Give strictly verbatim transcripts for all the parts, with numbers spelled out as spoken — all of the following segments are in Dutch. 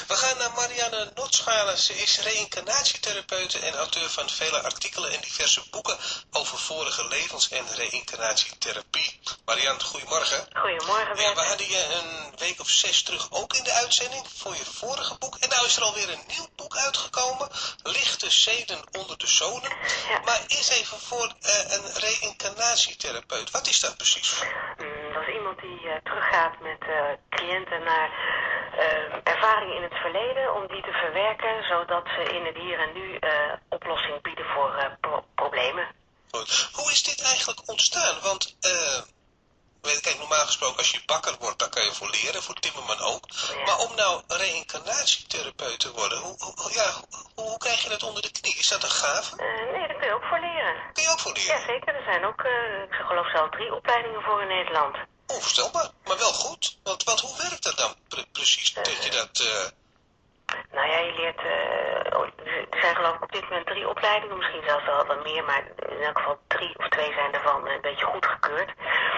We gaan naar Marianne Notschalen. Ze is reïncarnatietherapeute en auteur van vele artikelen en diverse boeken over vorige levens en reïncarnatietherapie. Marianne, goedemorgen. Goedemorgen, Bert. Ja, we hadden je een week of zes terug ook in de uitzending voor je vorige boek. En nou is er alweer een nieuw boek uitgekomen. Lichte zeden onder de zonen. Ja. Maar eerst even voor uh, een reïncarnatietherapeut. Wat is dat precies? Mm, dat is iemand die uh, teruggaat met uh, cliënten naar uh, ervaringen in het verleden, om die te verwerken, zodat ze in het hier en nu uh, oplossing bieden voor uh, pro problemen. Goed. Hoe is dit eigenlijk ontstaan? Want, uh, kijk, normaal gesproken, als je bakker wordt, dan kan je voor leren, voor timmerman ook. Ja. Maar om nou reïncarnatietherapeut te worden, hoe, hoe, ja, hoe, hoe krijg je dat onder de knie? Is dat een gave? Uh, nee, daar kun je ook voor leren. Kun je ook voor leren? Ja, zeker. Er zijn ook, uh, ik geloof zelf drie opleidingen voor in Nederland. Onvoorstelbaar, maar wel goed. Want, want hoe werkt dat dan pre precies, uh, dat je dat... Uh... Nou ja, je leert... Uh, er zijn geloof ik op dit moment drie opleidingen, misschien zelfs wel wat meer, maar in elk geval drie of twee zijn ervan een beetje goedgekeurd.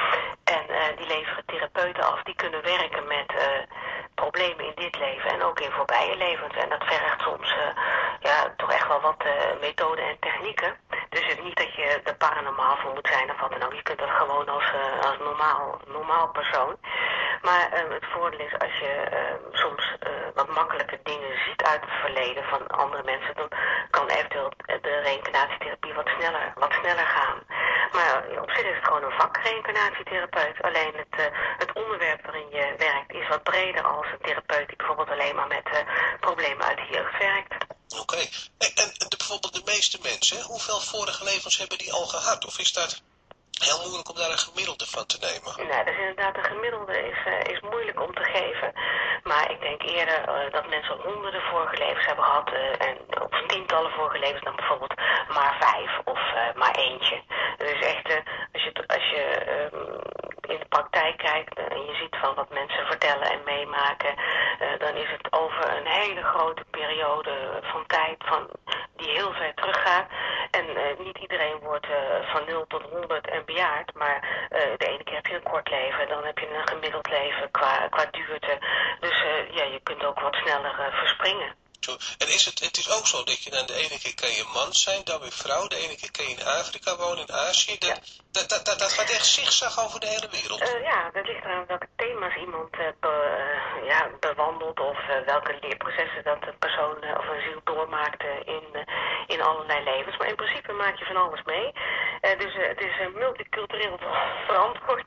En uh, die leveren therapeuten af die kunnen werken met uh, problemen in dit leven en ook in voorbije levens. En dat vergt soms uh, ja, toch echt wel wat uh, methoden en technieken. Dus het is niet dat je er paranormaal voor moet zijn of wat dan ook. Je kunt dat gewoon als, uh, als normaal, normaal persoon. Maar uh, het voordeel is als je uh, soms uh, wat makkelijke dingen ziet uit het verleden van andere mensen, dan kan eventueel de reïncarnatietherapie wat sneller, wat sneller gaan. Maar uh, op zich is het gewoon een vak, reïncarnatietherapeut. Alleen het, uh, het onderwerp waarin je werkt is wat breder als een therapeut die bijvoorbeeld alleen maar met uh, problemen uit de jeugd werkt. Oké. Okay. En, en de, bijvoorbeeld de meeste mensen, hoeveel vorige levens hebben die al gehad? Of is dat heel moeilijk om daar een gemiddelde van te nemen? Nou, dus inderdaad, een gemiddelde is, uh, is moeilijk om te geven. Maar ik denk eerder uh, dat mensen honderden vorige levens hebben gehad. Uh, en, of tientallen vorige levens dan bijvoorbeeld maar vijf of uh, maar eentje. Dus echt, uh, als je, als je um, in de praktijk kijkt uh, en je ziet van wat mensen vertellen en meemaken, uh, dan is het over een hele grote periode van tijd van, die heel ver teruggaat. En uh, niet iedereen wordt uh, van nul tot honderd en bejaard, maar uh, de ene keer heb je een kort leven, dan heb je een gemiddeld leven qua, qua duurte. Dus uh, ja, je kunt ook wat sneller uh, verspringen. Zo. En is het, het is ook zo dat je dan de ene keer kan je man zijn, dan weer vrouw, de ene keer kan je in Afrika wonen, in Azië. Dat, ja. dat, dat, dat, dat gaat echt zigzag over de hele wereld. Uh, ja, dat ligt eraan welke thema's iemand uh, be, uh, ja, bewandelt of uh, welke leerprocessen dat een persoon uh, of een ziel doormaakt uh, in, uh, in allerlei levens. Maar in principe maak je van alles mee. Uh, dus uh, het is uh, multicultureel verantwoord.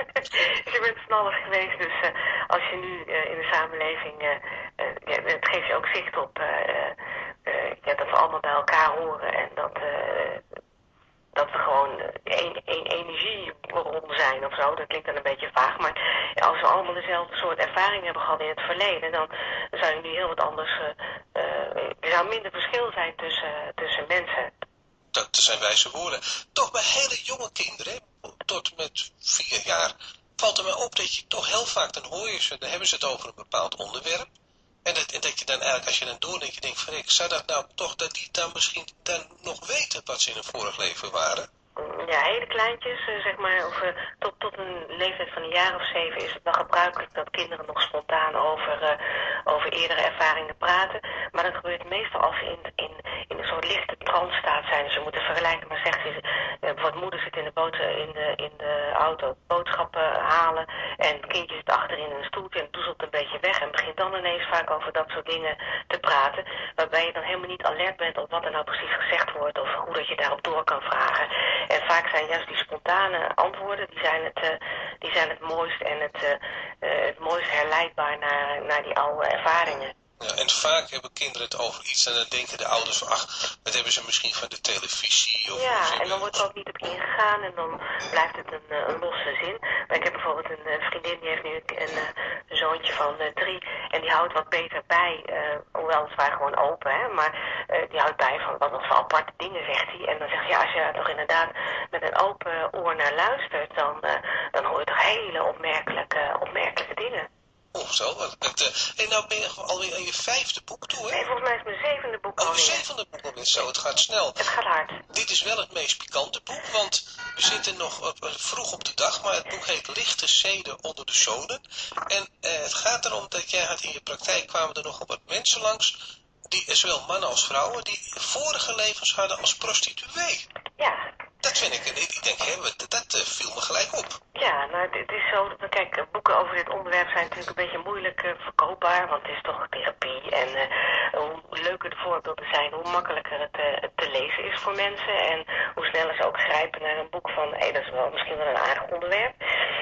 Dus je bent van alles geweest. Dus uh, als je nu uh, in de samenleving, uh, uh, ja, het geeft je ook zicht op uh, uh, ja, dat we allemaal bij elkaar horen en dat, uh, dat we gewoon één, één energiebron zijn of zo. Dat klinkt dan een beetje vaag, maar als we allemaal dezelfde soort ervaring hebben gehad in het verleden, dan zou je nu heel wat anders, uh, uh, er zou minder verschil zijn tussen, uh, tussen mensen. Dat zijn wijze woorden. Toch bij hele jonge kinderen, tot met vier jaar, valt er mij op dat je toch heel vaak, dan hoor je ze, dan hebben ze het over een bepaald onderwerp. En dat, en dat je dan eigenlijk, als je dan doordenkt, je denkt van, ik zou dat nou toch, dat die dan misschien dan nog weten wat ze in een vorig leven waren? Ja, hele kleintjes, zeg maar, of, uh, tot, tot een leeftijd van een jaar of zeven is het wel gebruikelijk dat kinderen nog spontaan over, uh, over eerdere ervaringen praten. Maar dat gebeurt meestal als ze in, in, in een soort lichte transstaat zijn. Ze moeten vergelijken, maar zegt ze, uh, bijvoorbeeld moeder zit in de, boot, in, de, in de auto boodschappen halen en het kindje zit achterin in een stoeltje en doezelt een beetje weg en begint dan ineens vaak over dat soort dingen te praten, waarbij je dan helemaal niet alert bent op wat er nou precies gezegd wordt of hoe dat je daarop door kan vragen. En vaak zijn juist die spontane antwoorden, die zijn het, uh, die zijn het mooist en het, uh, uh, het mooist herleidbaar naar, naar die oude ervaringen. Ja, en vaak hebben kinderen het over iets en dan denken de ouders van, ach, dat hebben ze misschien van de televisie. Of ja, of en dan wordt er ook niet op ingegaan en dan blijft het een, een losse zin. Maar ik heb bijvoorbeeld een, een vriendin, die heeft nu een, een zoontje van uh, drie en die houdt wat beter bij, uh, hoewel het waren gewoon open, hè, maar uh, die houdt bij van wat voor aparte dingen zegt hij. En dan zegt hij, ja, als je toch inderdaad met een open oor naar luistert, dan, uh, dan hoor je toch hele opmerkelijke, opmerkelijke dingen. Oh, zo. En uh, nou ben je alweer aan je vijfde boek toe, hè? Nee, volgens mij is mijn zevende boek Oh, je zevende boek alweer. Zo, het gaat snel. Het gaat hard. Dit is wel het meest pikante boek, want we zitten nog op, vroeg op de dag, maar het boek heet Lichte Zeden onder de zonen. En eh, het gaat erom dat jij had in je praktijk, kwamen er nogal wat mensen langs, die, zowel mannen als vrouwen, die vorige levens hadden als prostituee. Ja. Dat vind ik, ik denk, hè, dat, dat uh, viel me gelijk op. Ja, nou het is zo, kijk, boeken over dit onderwerp zijn natuurlijk een beetje moeilijk uh, verkoopbaar, want het is toch therapie en uh, hoe leuker de voorbeelden zijn, hoe makkelijker het uh, te lezen is voor mensen en hoe sneller ze ook grijpen naar een boek van, hé, hey, dat is wel misschien wel een aardig onderwerp.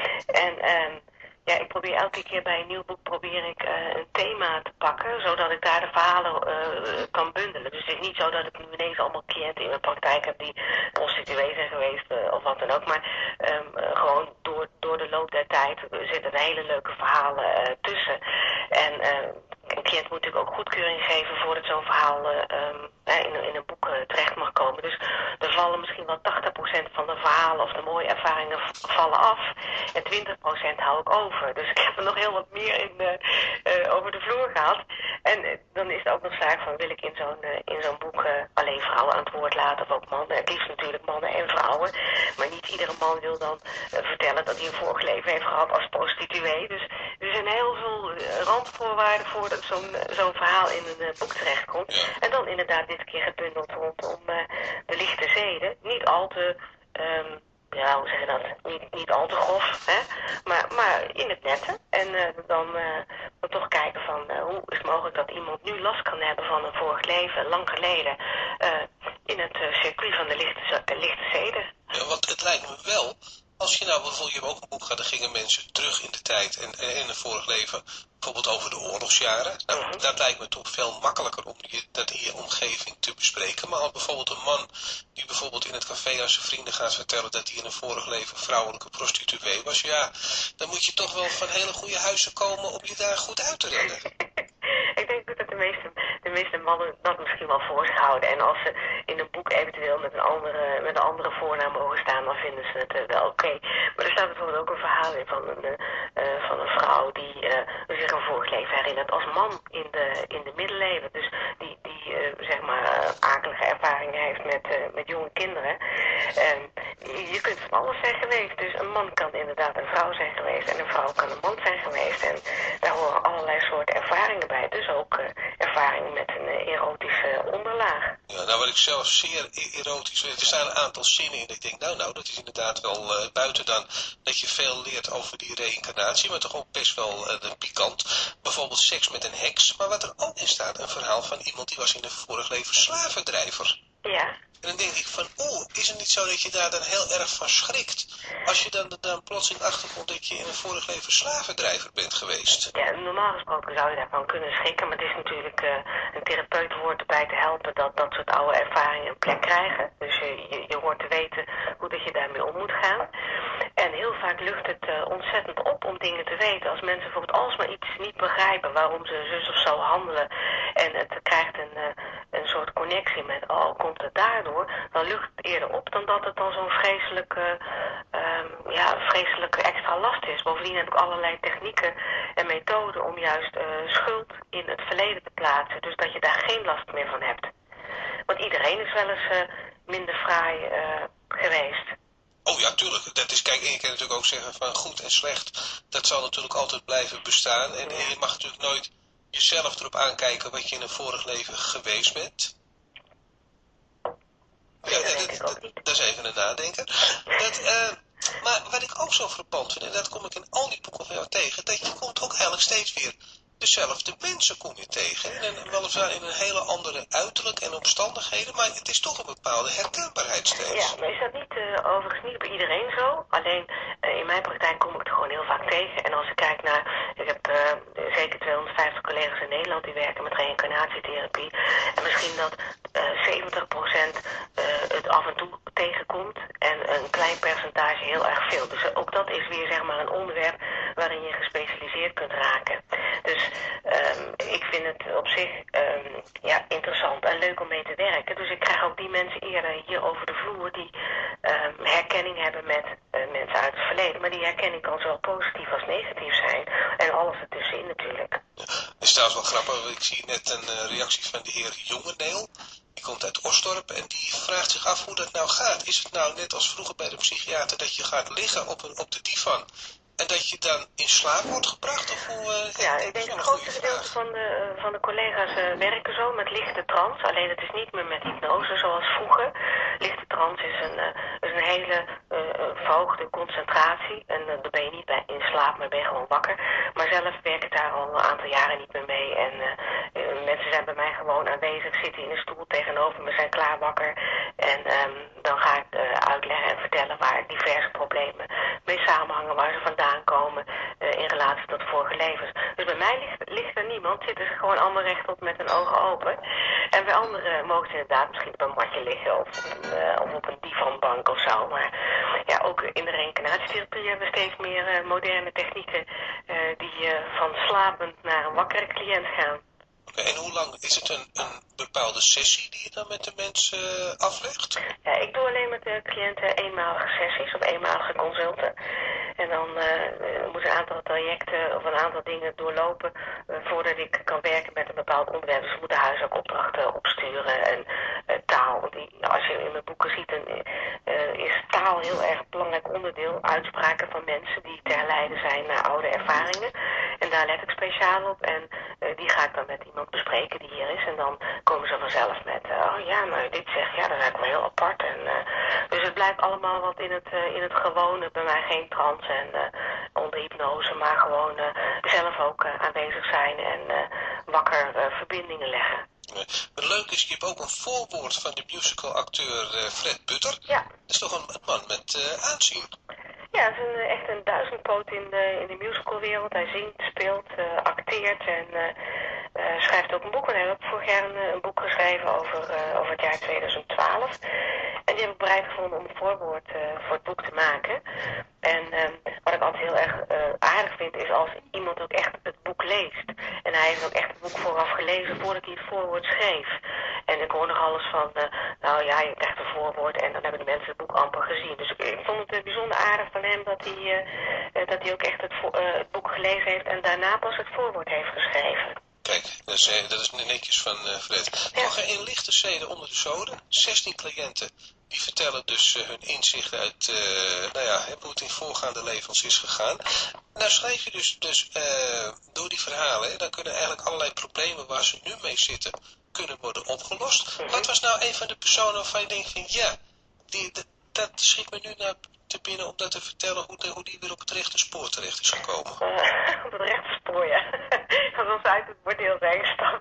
En uh, ja, ik probeer elke keer bij een nieuw boek probeer ik uh, een thema te pakken, zodat ik daar de verhalen uh, kan bundelen. Dus het is niet zo dat ik nu ineens allemaal cliënten in mijn praktijk heb die prostituee zijn geweest uh, of wat dan ook, maar um, uh, gewoon door, door de loop der tijd zitten er hele leuke verhalen uh, tussen. En uh, een cliënt moet natuurlijk ook goedkeuring geven voordat zo'n verhaal uh, um, in, in een boek uh, terecht mag komen. Dus er vallen misschien wel tachtig procent van de verhalen of de mooie ervaringen vallen af en twintig procent hou ik over. Dus ik heb er nog heel wat meer in, uh, uh, over de vloer gehaald. En uh, dan is het ook nog zaak van, wil ik in zo'n uh, in zo'n boek uh, alleen vrouwen aan het woord laten of ook mannen. Het liefst natuurlijk mannen en vrouwen. Maar niet iedere man wil dan uh, vertellen dat hij een vorig leven heeft gehad als prostituee. Dus er zijn heel veel uh, randvoorwaarden voor dat zo'n uh, zo'n verhaal in een uh, boek terechtkomt. Ja. En dan inderdaad dit keer gebundeld rondom uh, de lichte zeden. Niet al te... Um, ja, hoe zeg je dat? Niet, niet al te grof, hè? Maar, maar in het nette. En uh, dan, uh, dan toch kijken van uh, hoe is het mogelijk dat iemand nu last kan hebben van een vorig leven, lang geleden, uh, in het uh, circuit van de lichte, uh, lichte zeden. Ja, want het lijkt me wel, als je nou bijvoorbeeld, je hebt ook een boek gehad, daar gingen mensen terug in de tijd en, en in een vorig leven, bijvoorbeeld over de oorlogsjaren. Nou, Mm-hmm. dat lijkt me toch veel makkelijker om je, dat in je omgeving te bespreken. Maar als bijvoorbeeld een man die bijvoorbeeld in het café aan zijn vrienden gaat vertellen dat hij in een vorig leven vrouwelijke prostituee was, ja, dan moet je toch wel van hele goede huizen komen om je daar goed uit te redden. Ik denk dat de meeste, de meeste mannen dat misschien wel voor zich houden. En als ze in een boek eventueel met een andere, met een andere voornaam mogen staan, dan vinden ze het uh, wel oké. Okay. Maar er staat bijvoorbeeld ook een verhaal in van een, uh, van een vrouw die uh, zich een vorig leven herinnert als man in de, in de middeleeuwen. Dus die, die uh, zeg maar uh, akelige ervaringen heeft met, uh, met jonge kinderen. Uh, je kunt van alles zijn geweest. Dus een man kan inderdaad een vrouw zijn geweest en een vrouw kan een man zijn geweest. En daar horen allerlei soorten ervaringen bij. Dus ook uh, ervaringen met een uh, erotische onderlaag. Ja, nou wat ik zelf zeer erotisch vind, er staan een aantal zinnen in dat ik denk, nou nou, dat is inderdaad wel uh, buiten dan dat je veel leert over die reïncarnatie, maar toch ook best wel uh, pikant. Bijvoorbeeld seks met een heks, maar wat er ook in staat, een verhaal van iemand die was in een vorig leven slavendrijver. Ja. En dan denk ik van, oeh, is het niet zo dat je daar dan heel erg van schrikt? Als je dan, dan plotseling achterkomt dat je in een vorig leven slavendrijver bent geweest. Ja, normaal gesproken zou je daarvan kunnen schrikken, maar het is natuurlijk, uh, een therapeut hoort erbij te helpen dat dat soort oude ervaringen een plek krijgen. Dus je, je, je hoort te weten hoe dat je daarmee om moet gaan. En heel vaak lucht het uh, ontzettend op om dingen te weten. Als mensen bijvoorbeeld alsmaar iets niet begrijpen waarom ze zus of zo handelen en het krijgt een, uh, een soort connectie met, oh, komt het daardoor, dan lucht het eerder op dan dat het dan zo'n vreselijke, um, ja, vreselijke extra last is. Bovendien heb ik allerlei technieken en methoden om juist uh, schuld in het verleden te plaatsen. Dus dat je daar geen last meer van hebt. Want iedereen is wel eens uh, minder fraai uh, geweest. Oh ja, tuurlijk. Dat is, kijk, en je kan natuurlijk ook zeggen van goed en slecht, dat zal natuurlijk altijd blijven bestaan. En, en je mag natuurlijk nooit jezelf erop aankijken wat je in een vorig leven geweest bent. Ja, dat, dat, dat, dat is even een nadenker. Dat, uh, maar wat ik ook zo frappant vind, en dat kom ik in al die boeken van jou tegen, dat je komt ook eigenlijk steeds weer dezelfde mensen kom je tegen. En weliswaar in een hele andere uiterlijk en omstandigheden, maar het is toch een bepaalde herkenbaarheid steeds. Ja, maar is dat niet, uh, overigens niet bij iedereen zo? Alleen uh, in mijn praktijk kom ik het gewoon heel vaak tegen. En als ik kijk naar, ik heb uh, zeker tweehonderdvijftig collega's in Nederland die werken met reïncarnatietherapie. En misschien dat uh, zeventig procent uh, het af en toe tegenkomt en een klein percentage heel erg veel. Dus ook dat is weer zeg maar een onderwerp waarin je gespecialiseerd kunt raken. Dus um, ik vind het op zich um, ja, interessant en leuk om mee te werken. Dus ik krijg ook die mensen eerder hier over de vloer die um, herkenning hebben met uh, mensen uit het verleden. Maar die herkenning kan zowel positief als negatief zijn. En alles ertussenin natuurlijk. Het is trouwens wel grappig, ik zie net een uh, reactie van de heer Jongeneel. Die komt uit Osdorp en die vraagt zich af hoe dat nou gaat. Is het nou net als vroeger bij de psychiater dat je gaat liggen op, een, op de divan en dat je dan in slaap wordt gebracht? Of hoe, uh, ja, ik denk dat het grootste gedeelte van de, van de collega's uh, werken zo met lichte trance. Alleen het is niet meer met hypnose zoals vroeger. Lichte trance is een, uh, is een hele uh, verhoogde concentratie. En uh, dan ben je niet bij, in slaap, maar ben je gewoon wakker. Maar zelf werk ik daar al een aantal jaren niet meer mee. En uh, uh, mensen zijn bij mij gewoon aanwezig, zitten in een stoel tegenover me, zijn klaar wakker. En um, dan ga ik uh, uitleggen en vertellen waar diverse problemen mee samenhangen, waar ze vandaan komen uh, in relatie tot vorige levens. Dus bij mij ligt, ligt er niemand, zitten ze gewoon allemaal rechtop met hun ogen open. En bij anderen mogen ze inderdaad misschien op een matje liggen of op een, uh, of op een divanbank of zo. Maar ja, ook in de reïncarnatietherapie hebben we steeds meer uh, moderne technieken uh, die uh, van slapend naar een wakkere cliënt gaan. Okay, en hoe lang is het een, een bepaalde sessie die je dan met de mensen uh, aflegt? Ja, ik doe alleen met de cliënten eenmalige sessies of eenmalige consulten. En dan uh, moet een aantal trajecten of een aantal dingen doorlopen uh, voordat ik kan werken met een bepaald onderwerp. Dus we moeten huiswerkopdrachten opsturen en uh, taal. Want die, nou, als je in mijn boeken ziet, dan uh, is taal heel erg belangrijk onderdeel. Uitspraken van mensen die te herleiden zijn naar oude ervaringen. En daar let ik speciaal op en uh, die ga ik dan met iemand bespreken die hier is. En dan komen ze vanzelf met, uh, oh ja, nou dit zegt, ja, dat is eigenlijk wel heel apart. En, uh, dus het blijft allemaal wat in het, uh, in het gewone, bij mij geen trance en uh, onder hypnose, maar gewoon uh, zelf ook uh, aanwezig zijn en uh, wakker uh, verbindingen leggen. Wat leuk is, je hebt ook een voorwoord van de musicalacteur uh, Fred Butter. Ja. Dat is toch een, een man met uh, aanzien? Ja, hij is een, echt een duizendpoot in de, in de musicalwereld. Hij zingt, speelt, uh, acteert en uh, uh, schrijft ook een boek. En hij heeft ook vorig jaar een, een boek geschreven over, uh, over het jaar tweeduizend twaalf. En die heb ik bereid gevonden om een voorwoord uh, voor het boek te maken. En uh, wat ik altijd heel erg uh, aardig vind is als iemand ook echt het boek leest. En hij heeft ook echt het boek vooraf gelezen voordat hij het voorwoord schreef. En ik hoor nog alles van, uh, nou ja, je krijgt een voorwoord en dan hebben de mensen het boek amper gezien. Dus ik, ik vond het uh, bijzonder aardig van hem dat hij, uh, uh, dat hij ook echt het, vo- uh, het boek gelezen heeft en daarna pas het voorwoord heeft geschreven. Kijk, dat is, dat is netjes van uh, Fred. Ja. Nog een lichte zeden onder de zoden. zestien cliënten die vertellen dus uh, hun inzicht uit uh, nou ja, hoe het in voorgaande levens is gegaan. Nou schrijf je dus, dus uh, door die verhalen, hè, dan kunnen eigenlijk allerlei problemen waar ze nu mee zitten, kunnen worden opgelost. Mm-hmm. Wat was nou een van de personen waarvan je denkt van ja, die, dat, dat schiet me nu naar te binnen om dat te vertellen hoe, de, hoe die weer op het rechte spoor terecht is gekomen? Uh, op het rechte spoor, ja. Dat was uit het bordeel zijn gestapt.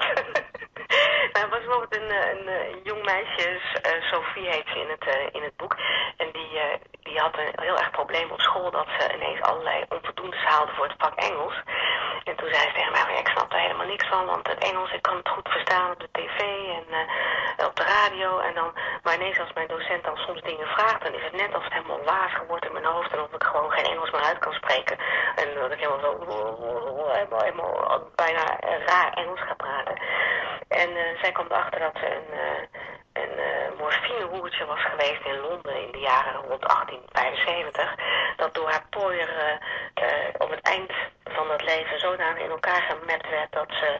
Nou, er was bijvoorbeeld een, een, een jong meisje, uh, Sophie heet ze in het, uh, in het boek. En die, uh, die had een heel erg probleem op school dat ze ineens allerlei onvoldoendes haalde voor het vak Engels. En toen zei ze tegen mij, ja, ik snap er helemaal niks van, want het Engels, ik kan het goed verstaan op de tv en uh, op de radio. En dan, maar ineens als mijn docent dan soms dingen vraagt, dan is het net als het helemaal wazig wordt in mijn hoofd en of ik gewoon geen Engels meer uit kan spreken. En dat ik helemaal zo, helemaal, helemaal bijna raar Engels ga praten. En uh, zij kwam erachter dat ze een, uh, een uh, morfinehoertje was geweest in Londen in de jaren rond achttien vijfenzeventig. Dat door haar pooier uh, uh, op het eind van het leven zodanig in elkaar gemapt werd dat ze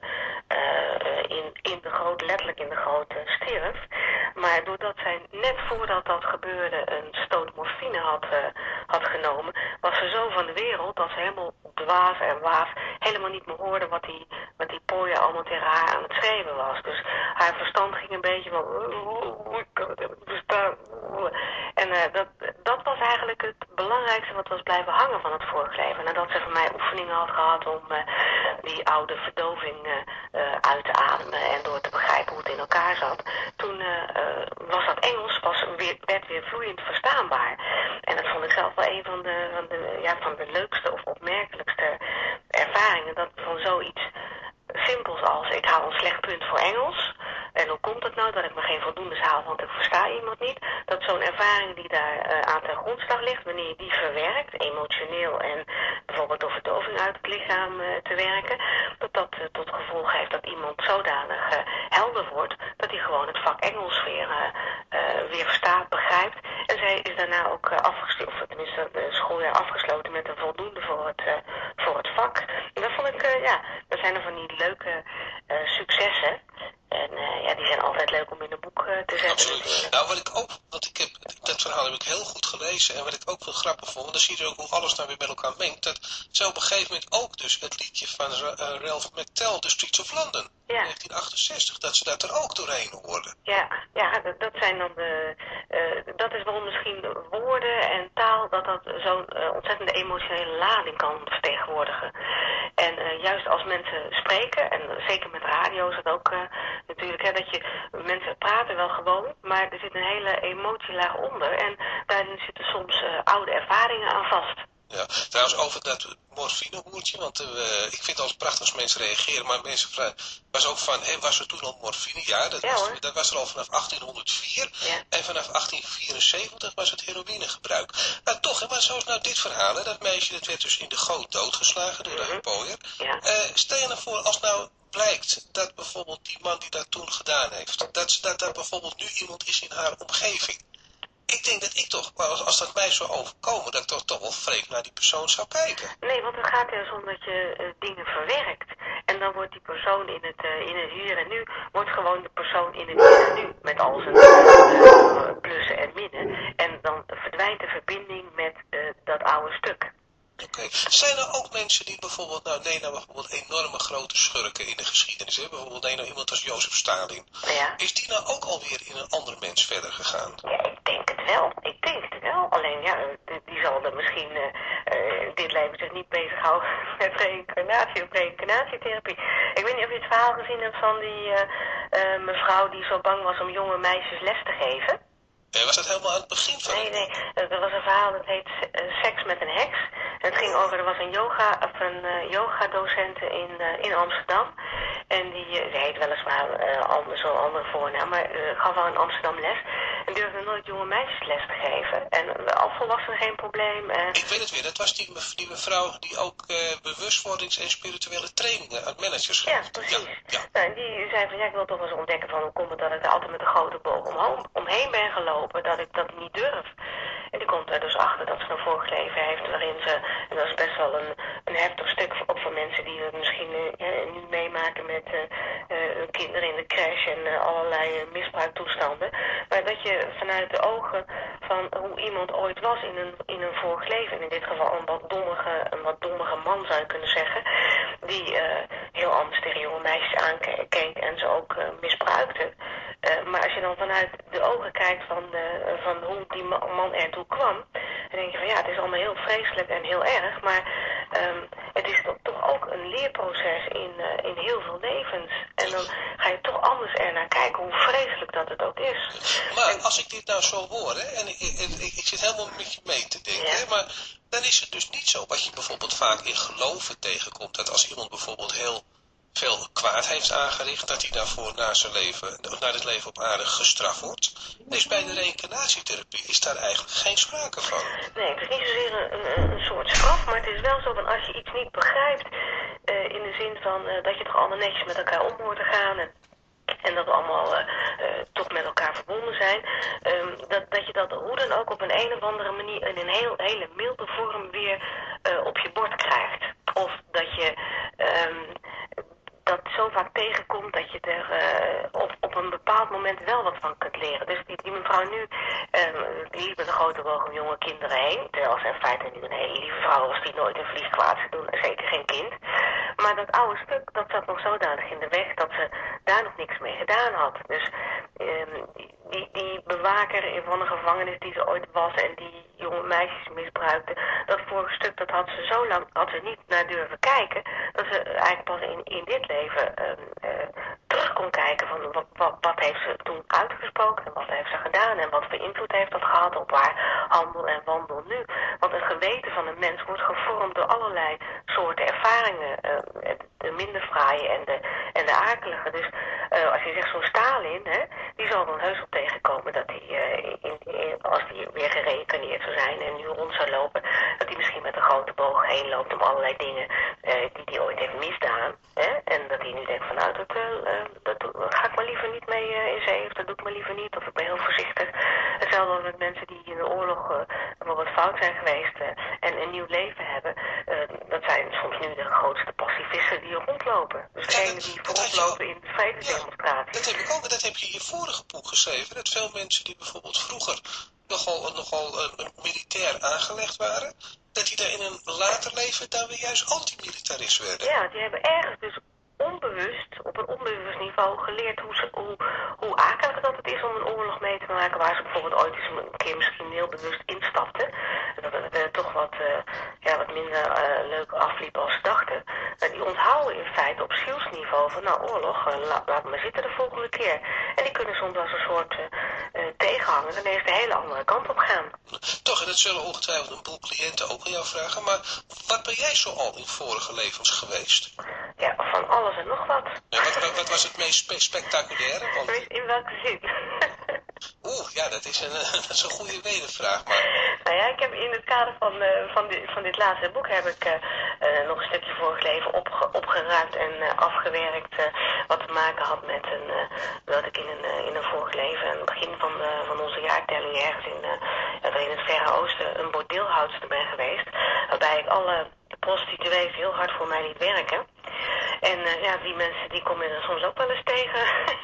uh, in, in de grote, letterlijk in de grote stierf. Maar doordat zij net voordat dat gebeurde een stoot morfine had, uh, had genomen, was ze zo van de wereld dat ze helemaal dwaas en waas helemaal niet meer hoorde wat die, wat die pooier allemaal tegen haar aan het schreeuwen was. Dus haar verstand ging een beetje van, ik kan het helemaal niet verstaan. En uh, dat, dat was eigenlijk het belangrijkste wat was blijven hangen van het vorige leven. Nadat ze van mij oefeningen had gehad om uh, die oude verdoving uh, uh, uit te ademen en door te begrijpen hoe het in elkaar zat, toen uh, uh, was dat Engels was weer, werd weer vloeiend verstaanbaar. En dat vond ik zelf wel een van de, van de, ja, van de leukste of opmerkelijkste ervaringen, dat van zoiets simpels als ik haal een slecht punt voor Engels. En hoe komt het nou dat ik me geen voldoendes haal, want ik versta iemand niet? Dat zo'n ervaring die daar uh, aan ten grondslag ligt, wanneer je die verwerkt, emotioneel en bijvoorbeeld door verdoving uit het lichaam uh, te werken, dat dat uh, tot gevolg heeft dat iemand zodanig uh, helder wordt, dat hij gewoon het vak Engels weer, uh, uh, weer verstaat, begrijpt. En zij is daarna ook uh, afgesloten, of tenminste het schooljaar afgesloten met een voldoende voor het, uh, voor het vak. En dat vond ik, uh, ja, dat zijn er van die ja, die zijn altijd leuk om in een boek uh, te zetten. Absoluut. Natuurlijk. Nou, wat ik ook, want ik heb, dat verhaal heb ik heel goed gelezen en wat ik ook wel grappig vond, want dan zie je ook hoe alles nou weer met elkaar mengt, dat ze op een gegeven moment ook dus het liedje van uh, Ralph McTell, The Streets of London, ja. negentien achtenzestig, dat ze dat er ook doorheen hoorden. Ja, ja dat, dat zijn dan de, uh, dat is waarom misschien woorden en taal, dat dat zo'n uh, ontzettende emotionele lading kan vertegenwoordigen. En uh, juist als mensen spreken, en zeker met radio is het ook uh, natuurlijk, hè, dat je, mensen praten wel gewoon, maar er zit een hele emotielaag onder en daarin zitten soms uh, oude ervaringen aan vast. Ja, trouwens over dat morfinehoertje, want uh, ik vind het altijd prachtig als mensen reageren, maar mensen vragen, was ook van, hé, was er toen al morfine? Ja, dat, ja, was, dat was er al vanaf achttienhonderdvier ja. En vanaf achttien vierenzeventig was het heroïnegebruik. Nou toch, hè, maar zoals nou dit verhaal, hè, dat meisje dat werd dus in de goot doodgeslagen door mm-hmm. de pooier. Ja. Uh, stel je nou voor, als nou blijkt dat bijvoorbeeld die man die dat toen gedaan heeft, dat, dat, dat bijvoorbeeld nu iemand is in haar omgeving. Ik denk dat ik toch, als, als dat mij zou overkomen, dat ik toch, toch wel vreemd naar die persoon zou kijken. Nee, want het gaat juist om dat je uh, dingen verwerkt. En dan wordt die persoon in het, uh, in het hier en nu, wordt gewoon de persoon in het hier en nu. Met al zijn uh, plussen en minnen. En dan verdwijnt de verbinding met uh, dat oude stuk. Oké. Okay. Zijn er ook mensen die bijvoorbeeld, nou nee, nou bijvoorbeeld enorme grote schurken in de geschiedenis hebben? Bijvoorbeeld nee, nou iemand als Jozef Stalin. Ja. Is die nou ook alweer in een ander mens verder gegaan? Ja, ik denk het wel. Ik denk het wel. Alleen ja, die, die zal er misschien uh, uh, dit leven zich niet bezighouden met reïncarnatie of reïncarnatietherapie. Ik weet niet of je het verhaal gezien hebt van die uh, uh, mevrouw die zo bang was om jonge meisjes les te geven. Ja, was dat helemaal aan het begin van? Nee, nee. Er was een verhaal dat heet uh, Seks met een heks. En het ging over, er was een yoga, of een uh, yoga docent in, uh, in Amsterdam. En die, uh, die heet weliswaar uh, anders, zo'n andere voornaam, maar uh, gaf wel in Amsterdam les. En durfde nooit jonge meisjes les te geven. En uh, als volwassenen geen probleem. Uh... Ik weet het weer, dat was die, mev die mevrouw die ook uh, bewustwordings- en spirituele trainingen aan managers gaf. Ja, precies. Ja, ja. Nou, die zei van, ja, ik wil toch eens ontdekken van hoe komt het dat ik er altijd met een grote boog omhoog, omheen ben gelopen, dat ik dat niet durf. En die komt er dus achter dat ze een vorig leven heeft waarin ze, en dat is best wel een, een heftig stuk ook voor mensen die het misschien uh, ja, nu meemaken met uh, uh, kinderen in de crash en uh, allerlei uh, misbruiktoestanden. Maar dat je vanuit de ogen van hoe iemand ooit was in een, in een vorig leven, en in dit geval een wat dommige, een wat dommige man zou je kunnen zeggen, die uh, heel anders tegen jonge meisjes aankeek en ze ook uh, misbruikte. Uh, maar als je dan vanuit de ogen kijkt van, de, uh, van hoe die man ertoe kwam, dan denk je van ja, het is allemaal heel vreselijk en heel erg, maar um, het is toch, toch ook een leerproces in, uh, in heel veel levens. En dan ga je toch anders ernaar kijken hoe vreselijk dat het ook is. Maar en, als ik dit nou zo hoor, hè, en ik, ik, ik, ik zit helemaal met je mee te denken, ja. hè, maar dan is het dus niet zo wat je bijvoorbeeld vaak in geloven tegenkomt, dat als iemand bijvoorbeeld heel veel kwaad heeft aangericht, dat hij daarvoor na zijn leven, na het leven op aarde gestraft wordt. Dus bij de reïncarnatietherapie is daar eigenlijk geen sprake van. Nee, het is niet zozeer een, een, een soort straf, maar het is wel zo van als je iets niet begrijpt, uh, in de zin van uh, dat je toch allemaal netjes met elkaar om hoort te gaan en, en dat we allemaal uh, uh, toch met elkaar verbonden zijn, um, dat, dat je dat hoe dan ook op een een of andere manier in een heel, hele milde vorm weer uh, op je bord krijgt. Of dat je um, dat zo vaak tegenkomt dat je er uh, op, op een bepaald moment wel wat van kunt leren. Dus die, die mevrouw nu, um, die liep met een grote boog om jonge kinderen heen. Terwijl ze in feite nu een hele lieve vrouw was die nooit een vlieg kwaad zou doen. Zeker geen kind. Maar dat oude stuk, dat zat nog zodanig in de weg dat ze daar nog niks mee gedaan had. Dus um, die, die bewaker van een gevangenis die ze ooit was en die jonge meisjes misbruikte, dat vorige stuk, dat had ze zo lang, had ze niet naar durven kijken, dat ze eigenlijk pas in, in dit leven uh, uh, terug kon kijken van wat, wat, wat heeft ze toen uitgesproken en wat heeft ze gedaan en wat voor invloed heeft dat gehad op haar handel en wandel nu. Want het geweten van een mens wordt gevormd door allerlei soorten ervaringen, uh, de minder fraaie en de, en de akelige. Dus uh, als je zegt zo'n Stalin, hè, die zal dan heus op tegenkomen dat hij, uh, in, in, als hij weer gereïncarneerd zou zijn en nu rond zou lopen, dat hij misschien met een grote boog heen loopt om allerlei dingen uh, die hij ooit heeft misdaan. Hè? En dat hij nu denkt van nou, dat, uh, dat ga ik maar liever niet mee uh, in zee, of dat doe ik maar liever niet, of ik ben heel voorzichtig. Hetzelfde als met mensen die in de oorlog uh, bijvoorbeeld fout zijn geweest uh, en een nieuw leven hebben. Uh, dat zijn soms nu de grootste passieve pacificisten die rondlopen. Dus Ja, degenen dat- die dat rondlopen had in de vredesdemonstraties. Dat heb ik ook, dat heb je in je vorige boek geschreven. Dat veel mensen die bijvoorbeeld vroeger nogal, nogal een, een militair aangelegd waren, dat die daar in een later leven dan weer juist antimilitarist werden. Ja, die hebben ergens dus onbewust, op een onbewust niveau geleerd hoe, ze, hoe, hoe akelig dat het is om een oorlog mee te maken, waar ze bijvoorbeeld ooit eens een keer misschien heel bewust instapten. Dat het uh, toch wat, uh, ja, wat minder uh, leuk afliep als ze dachten. Uh, die onthouden in feite op zielsniveau van nou oorlog, uh, la, laat maar zitten de volgende keer. En die kunnen soms als een soort uh, uh, tegenhanger ineens de hele andere kant op gaan. Toch, en dat zullen ongetwijfeld een boel cliënten ook aan jou vragen, maar wat ben jij zo al in vorige levens geweest? Ja, van alles en nog wat. Ja, wat, wat, wat was het meest spe spectaculaire? Want... In welke zin? Oeh, ja, dat is een, dat is een goede wedervraag, maar... Nou ja, ik heb in het kader van, uh, van, dit, van dit laatste boek heb ik uh, uh, nog een stukje vorig leven opge opgeruimd en uh, afgewerkt uh, wat te maken had met een, uh, dat ik in een, uh, in een vorig leven, aan het begin van, uh, van onze jaartelling ergens in, uh, in het Verre Oosten een bordeelhoudster ben geweest, waarbij ik alle prostituees heel hard voor mij liet werken. En uh, ja, die mensen die kom je er soms ook wel eens tegen.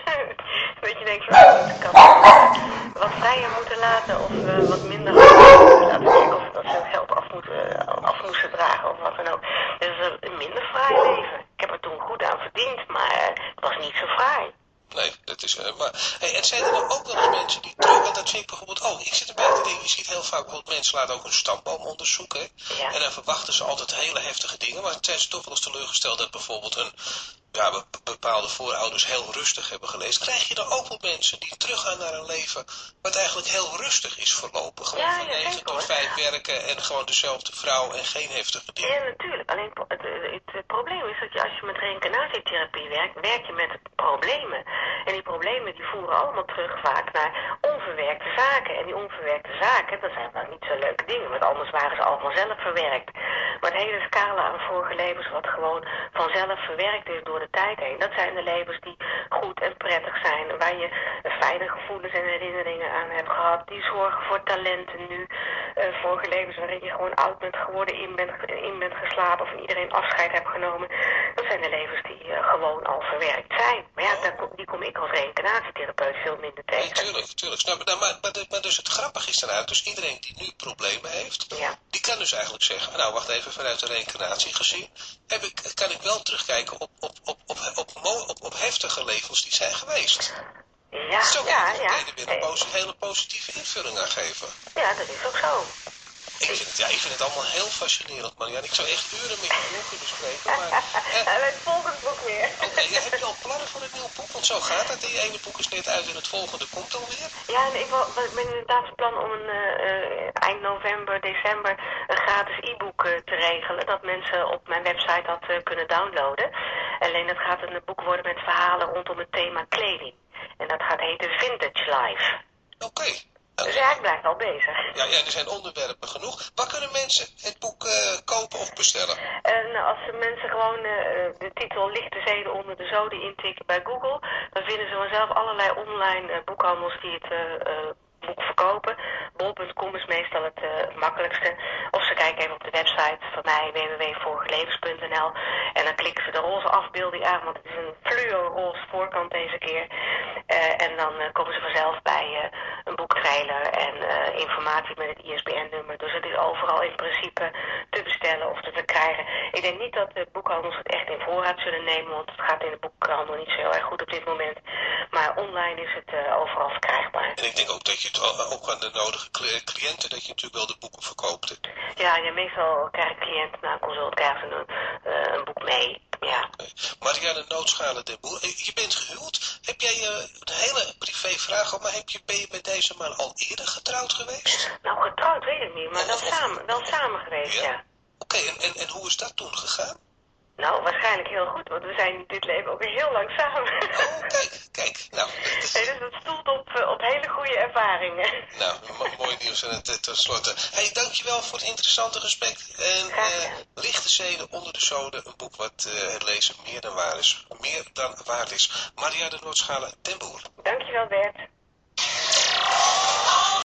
Dat je denkt van, oh, ik kan wat vrijer moeten laten of uh, wat minder laten werken of dat ze het geld af, moeten, af moesten dragen of wat dan ook. Dus uh, een minder fraai leven. Ik heb er toen goed aan verdiend, maar uh, het was niet zo fraai. Nee, dat is... Uh, maar, hey, en zijn er dan ook wel eens mensen die terug... Want dat vind ik bijvoorbeeld ook. Ik zit erbij te denken, je ziet heel vaak bijvoorbeeld mensen laten ook hun stamboom onderzoeken. Hè? Ja. En dan verwachten ze altijd hele heftige dingen. Maar zijn ze toch wel eens teleurgesteld dat bijvoorbeeld hun ja, bepaalde voorouders heel rustig hebben geleefd. Krijg je dan ook wel mensen die teruggaan naar een leven wat eigenlijk heel rustig is verlopen. Gewoon Ja, van ja, negen zeker, tot hoor. vijf werken en gewoon dezelfde vrouw en geen heftige dingen. Ja, natuurlijk. Alleen het, het, het probleem is dat je als je met reïncarnatietherapie werkt, werk je met problemen. En die problemen die voeren allemaal terug vaak naar onverwerkte zaken. En die onverwerkte zaken, dat zijn nou niet zo leuke dingen, want anders waren ze allemaal zelf verwerkt. Maar het hele scala aan vorige levens wat gewoon vanzelf verwerkt is door de tijd heen, dat zijn de levens die goed en prettig zijn, waar je fijne gevoelens en herinneringen aan hebt gehad, die zorgen voor talenten nu, uh, vorige levens waarin je gewoon oud bent geworden, in bent, in bent geslapen of van iedereen afscheid hebt genomen. Dat zijn de levens die uh, gewoon al verwerkt zijn. Maar ja, daar kom, die kom ik als reïncarnatietherapeut veel minder tegen. Nee, tuurlijk, tuurlijk. Nou, maar, maar, maar, maar dus het grappige is daaruit, dus iedereen die nu problemen heeft, Ja. die kan dus eigenlijk zeggen, nou wacht even, vanuit de reïncarnatie gezien, heb ik, kan ik wel terugkijken op, op, op, op, op, op, op heftige levens die zijn geweest. Ja, Zo kan ja, ik er ja. meteen weer een posi hele positieve invulling aan geven. Ja, dat is ook zo. Ik vind het, ja, ik vind het allemaal heel fascinerend, Marianne. Ik zou echt uren met je door kunnen spreken, maar... En bij het volgende boek weer. Oké, okay, ja, heb je al plannen voor het nieuwe boek? Want zo gaat het. Die ene boek is net uit en het volgende komt alweer. Ja, en ik wil- ik ben inderdaad van plan om een, uh, uh, eind november, december een gratis e-book uh, te regelen. Dat mensen op mijn website dat uh, kunnen downloaden. Alleen dat gaat een boek worden met verhalen rondom het thema kleding. En dat gaat heten Vintage Life. Oké. Okay. Dus ja, ik blijf wel bezig. Ja, ja, er zijn onderwerpen genoeg. Waar kunnen mensen het boek uh, kopen of bestellen? En uh, als de mensen gewoon uh, de titel Lichte Zeden onder de zoden intikken bij Google, dan vinden ze vanzelf allerlei online uh, boekhandels die het uh, uh, boek verkopen. bol punt com is meestal het uh, makkelijkste. Of ze kijken even op de website van mij, w w w punt vorigelevens punt n l. En dan klikken ze de roze afbeelding aan, want het is een fluo-roze voorkant deze keer. Uh, en dan uh, komen ze vanzelf bij uh, een boektrailer en uh, informatie met het I S B N-nummer. Dus het is overal in principe te bestellen of te verkrijgen. Ik denk niet dat de boekhandels het echt in voorraad zullen nemen, want het gaat in de boekhandel niet zo heel erg goed op dit moment. Maar online is het uh, overal verkrijgbaar. En ik denk ook dat je het ook aan de nodige cliënten, dat je natuurlijk wel de boeken verkoopt. Ja, ja, meestal krijgen cliënten na een consult krijgen ze een, uh, een boek mee. Ja. Okay. Marianne Nootschalen den Boer, je bent gehuwd. Heb jij uh, een hele privé vraag op, maar heb je, ben je met deze man al eerder getrouwd geweest? Nou, getrouwd weet ik niet, maar wel of, of, samen, wel samen geweest, ja. ja. Oké, okay, en, en, en hoe is dat toen gegaan? Nou, waarschijnlijk heel goed, want we zijn dit leven ook heel lang samen. Oh, kijk, kijk. Nou, is... hey, dus dat stoelt op, uh, op hele goede ervaringen. Nou, mooi nieuws en tenslotte. Hey, dankjewel voor het interessante gesprek. En uh, Lichte Zeden onder de zoden, een boek wat uh, het lezen meer dan waar is. Meer dan waard is. Marianne Nootschalen den Boer. Dankjewel, Bert.